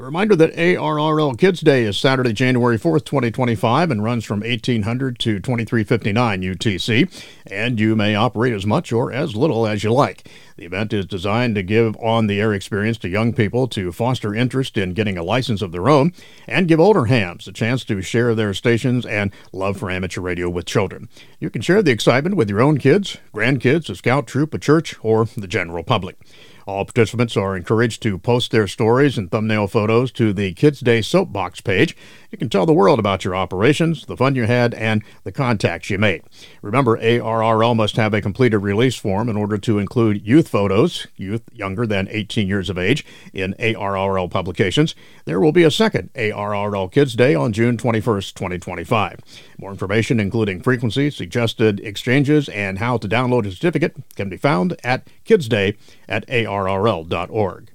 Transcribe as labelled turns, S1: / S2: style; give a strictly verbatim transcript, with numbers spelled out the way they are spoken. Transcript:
S1: A reminder that A R R L Kids Day is Saturday, January fourth, twenty twenty-five, and runs from eighteen hundred to twenty-three fifty-nine U T C, and you may operate as much or as little as you like. The event is designed to give on-the-air experience to young people to foster interest in getting a license of their own and give older hams a chance to share their stations and love for amateur radio with children. You can share the excitement with your own kids, grandkids, a scout troop, a church, or the general public. All participants are encouraged to post their stories and thumbnail photos to the Kids Day Soapbox page. You can tell the world about your operations, the fun you had, and the contacts you made. Remember, A R R L must have a completed release form in order to include youth photos, youth younger than eighteen years of age, in A R R L publications. There will be a second A R R L Kids Day on June twenty-first, twenty twenty-five. More information, including frequency, suggested exchanges, and how to download a certificate, can be found at kidsday at A R R L dot org.